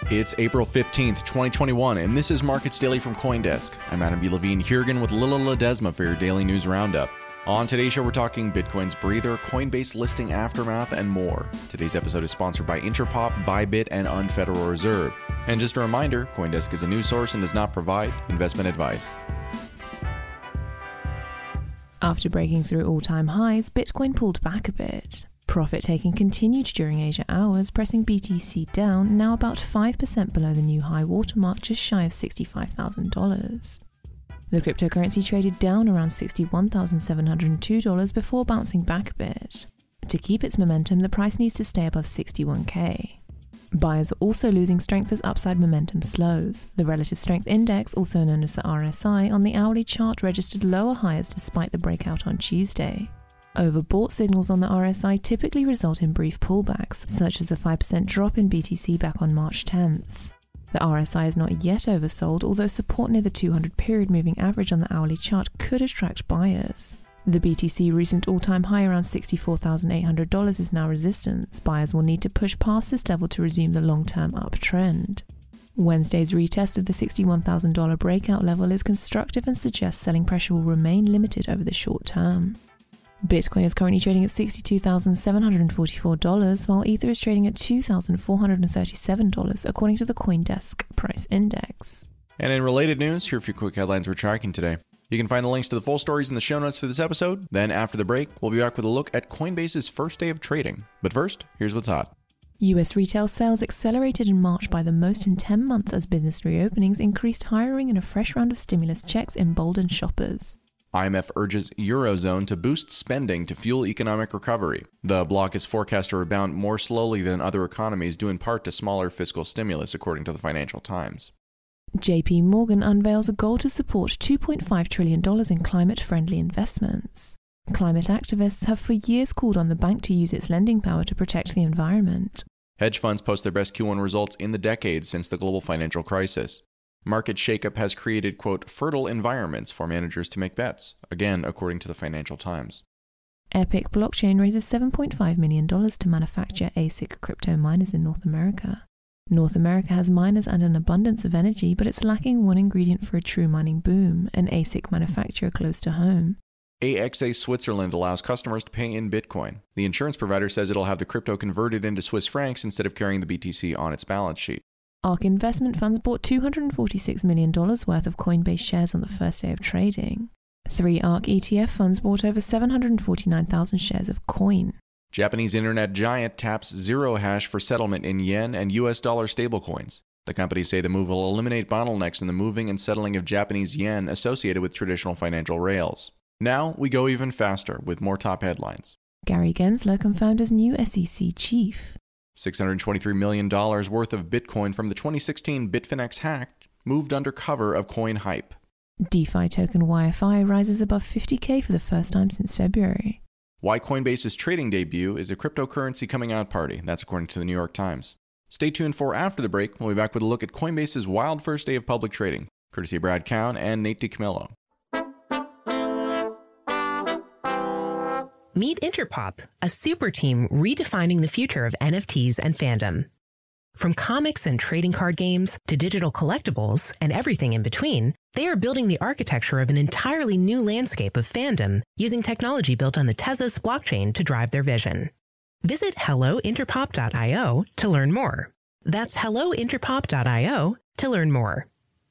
It's April 15th, 2021, and this is Markets Daily from CoinDesk. I'm Adam B. Levine here again with Lila Ledesma for your daily news roundup. On today's show, we're talking Bitcoin's breather, Coinbase listing aftermath, and more. Today's episode is sponsored by Interpop, Bybit, and Unfederal Reserve. And just a reminder, CoinDesk is a news source and does not provide investment advice. After breaking through all-time highs, Bitcoin pulled back a bit. Profit-taking continued during Asia hours, pressing BTC down, now about 5% below the new high watermark, just shy of $65,000. The cryptocurrency traded down around $61,702 before bouncing back a bit. To keep its momentum, the price needs to stay above $61K. Buyers are also losing strength as upside momentum slows. The Relative Strength Index, also known as the RSI, on the hourly chart registered lower highs despite the breakout on Tuesday. Overbought signals on the RSI typically result in brief pullbacks, such as the 5% drop in BTC back on March 10th. The RSI is not yet oversold, although support near the 200 period moving average on the hourly chart could attract buyers. The BTC recent all-time high around $64,800 is now resistance. Buyers will need to push past this level to resume the long-term uptrend. Wednesday's retest of the $61,000 breakout level is constructive and suggests selling pressure will remain limited over the short term. Bitcoin is currently trading at $62,744, while Ether is trading at $2,437, according to the CoinDesk Price Index. And in related news, here are a few quick headlines we're tracking today. You can find the links to the full stories in the show notes for this episode. Then after the break, we'll be back with a look at Coinbase's first day of trading. But first, here's what's hot. US retail sales accelerated in March by the most in 10 months as business reopenings increased hiring and a fresh round of stimulus checks emboldened shoppers. IMF urges Eurozone to boost spending to fuel economic recovery. The bloc is forecast to rebound more slowly than other economies, due in part to smaller fiscal stimulus, according to the Financial Times. JP Morgan unveils a goal to support $2.5 trillion in climate-friendly investments. Climate activists have for years called on the bank to use its lending power to protect the environment. Hedge funds post their best Q1 results in the decade since the global financial crisis. Market shakeup has created, quote, fertile environments for managers to make bets, again, according to the Financial Times. Epic Blockchain raises $7.5 million to manufacture ASIC crypto miners in North America. North America has miners and an abundance of energy, but it's lacking one ingredient for a true mining boom, an ASIC manufacturer close to home. AXA Switzerland allows customers to pay in Bitcoin. The insurance provider says it'll have the crypto converted into Swiss francs instead of carrying the BTC on its balance sheet. ARK Investment Funds bought $246 million worth of Coinbase shares on the first day of trading. 3 ARK ETF funds bought over 749,000 shares of Coin. Japanese internet giant taps Zero Hash for settlement in yen and US dollar stablecoins. The companies say the move will eliminate bottlenecks in the moving and settling of Japanese yen associated with traditional financial rails. Now we go even faster with more top headlines. Gary Gensler confirmed as new SEC chief. $623 million worth of Bitcoin from the 2016 Bitfinex hack moved under cover of coin hype. DeFi token YFI rises above $50K for the first time since February. Why Coinbase's trading debut is a cryptocurrency coming out party. That's according to the New York Times. Stay tuned for after the break. We'll be back with a look at Coinbase's wild first day of public trading, courtesy of Brad Cowan and Nate DiCamillo. Meet Interpop, a super team redefining the future of NFTs and fandom. From comics and trading card games to digital collectibles and everything in between, they are building the architecture of an entirely new landscape of fandom using technology built on the Tezos blockchain to drive their vision. Visit hellointerpop.io to learn more. That's hellointerpop.io to learn more.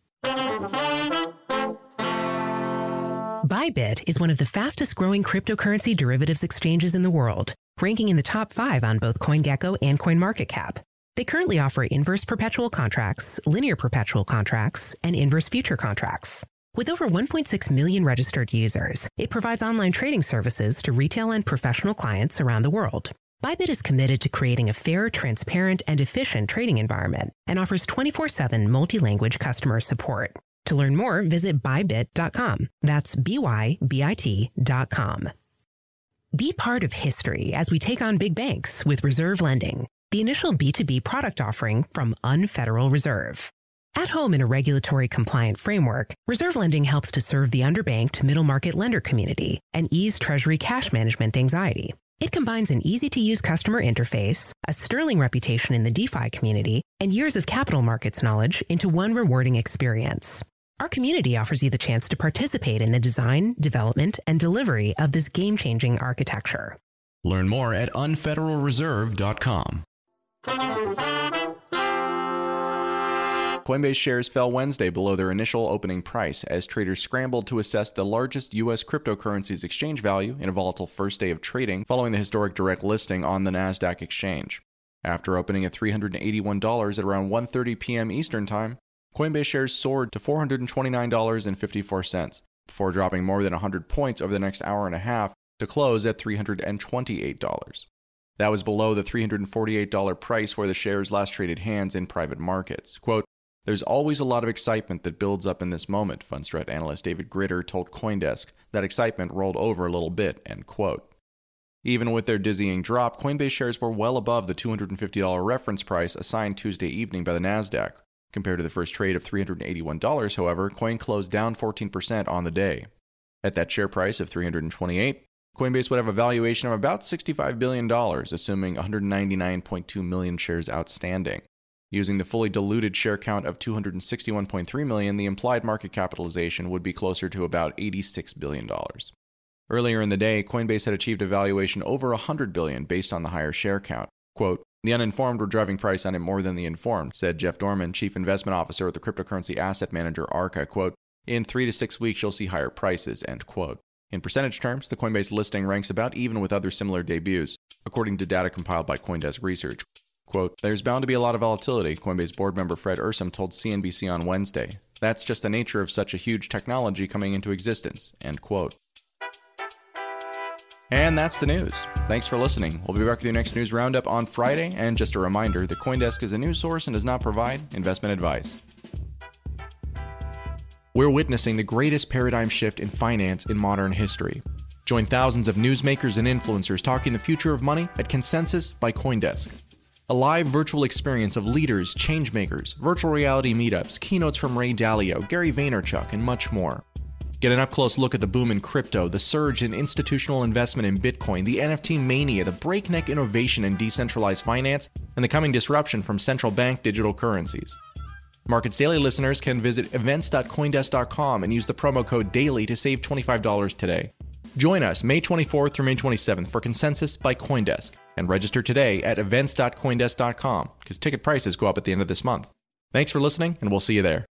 Bybit is one of the fastest growing cryptocurrency derivatives exchanges in the world, ranking in the top 5 on both CoinGecko and CoinMarketCap. They currently offer inverse perpetual contracts, linear perpetual contracts, and inverse future contracts. With over 1.6 million registered users, it provides online trading services to retail and professional clients around the world. Bybit is committed to creating a fair, transparent, and efficient trading environment and offers 24/7 multi-language customer support. To learn more, visit bybit.com. That's BYBIT.com. Be part of history as we take on big banks with Reserve Lending, the initial B2B product offering from Unfederal Reserve. At home in a regulatory compliant framework, Reserve Lending helps to serve the underbanked middle market lender community and ease Treasury cash management anxiety. It combines an easy-to-use customer interface, a sterling reputation in the DeFi community, and years of capital markets knowledge into one rewarding experience. Our community offers you the chance to participate in the design, development, and delivery of this game-changing architecture. Learn more at unfederalreserve.com. Coinbase shares fell Wednesday below their initial opening price as traders scrambled to assess the largest U.S. cryptocurrency's exchange value in a volatile first day of trading following the historic direct listing on the NASDAQ exchange. After opening at $381 at around 1:30 p.m. Eastern Time, Coinbase shares soared to $429.54 before dropping more than 100 points over the next hour and a half to close at $328. That was below the $348 price where the shares last traded hands in private markets. Quote, "There's always a lot of excitement that builds up in this moment," Fundstrat analyst David Gritter told CoinDesk. That excitement rolled over a little bit, end quote. Even with their dizzying drop, Coinbase shares were well above the $250 reference price assigned Tuesday evening by the NASDAQ. Compared to the first trade of $381, however, Coin closed down 14% on the day. At that share price of $328, Coinbase would have a valuation of about $65 billion, assuming 199.2 million shares outstanding. Using the fully diluted share count of 261.3 million, the implied market capitalization would be closer to about $86 billion. Earlier in the day, Coinbase had achieved a valuation over $100 billion based on the higher share count. Quote, "The uninformed were driving price on it more than the informed," said Jeff Dorman, chief investment officer at the cryptocurrency asset manager Arca. Quote, "In 3 to 6 weeks, you'll see higher prices," end quote. In percentage terms, the Coinbase listing ranks about even with other similar debuts, according to data compiled by CoinDesk Research. Quote, "There's bound to be a lot of volatility," Coinbase board member Fred Ursum told CNBC on Wednesday. "That's just the nature of such a huge technology coming into existence," end quote. And that's the news. Thanks for listening. We'll be back with your next news roundup on Friday, and just a reminder that CoinDesk is a news source and does not provide investment advice. We're witnessing the greatest paradigm shift in finance in modern history. Join thousands of newsmakers and influencers talking the future of money at Consensus by CoinDesk. A live virtual experience of leaders, changemakers, virtual reality meetups, keynotes from Ray Dalio, Gary Vaynerchuk, and much more. Get an up-close look at the boom in crypto, the surge in institutional investment in Bitcoin, the NFT mania, the breakneck innovation in decentralized finance, and the coming disruption from central bank digital currencies. Markets Daily listeners can visit events.coindesk.com and use the promo code DAILY to save $25 today. Join us May 24th through May 27th for Consensus by CoinDesk, and register today at events.coindesk.com because ticket prices go up at the end of this month. Thanks for listening, and we'll see you there.